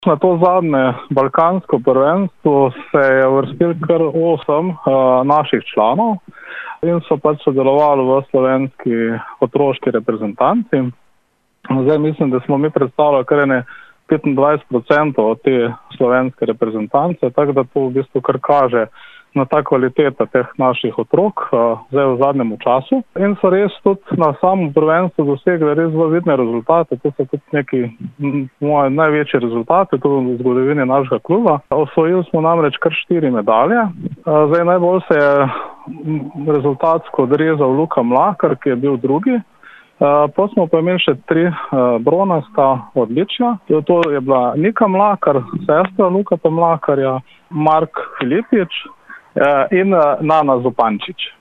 Na to zadnje balkansko prvenstvo se je uvrstil kar 8 naših članov in so pač sodelovali v slovenski otroški reprezentanci. Zdaj mislim, da smo mi predstavljali kar 25% od te slovenske reprezentance, tako da to v bistvu kar kaže na ta kvaliteta teh naših otrok zdaj v zadnjem času. In so res tudi na samem prvenstvu dosegli res zelo vidne rezultate. To so tudi neki moje največji rezultati tudi v zgodovini našega kluba. Osvojili smo namreč kar 4 medalje. Zdaj najbolj se je rezultatsko odrezal Luka Mlakar, ki je bil drugi. Potem smo pa imeli še 3 bronasta odličja. To je bila Nika Mlakar, sestra Lukata Mlakarja, Mark Filipič in Nana Zupančič.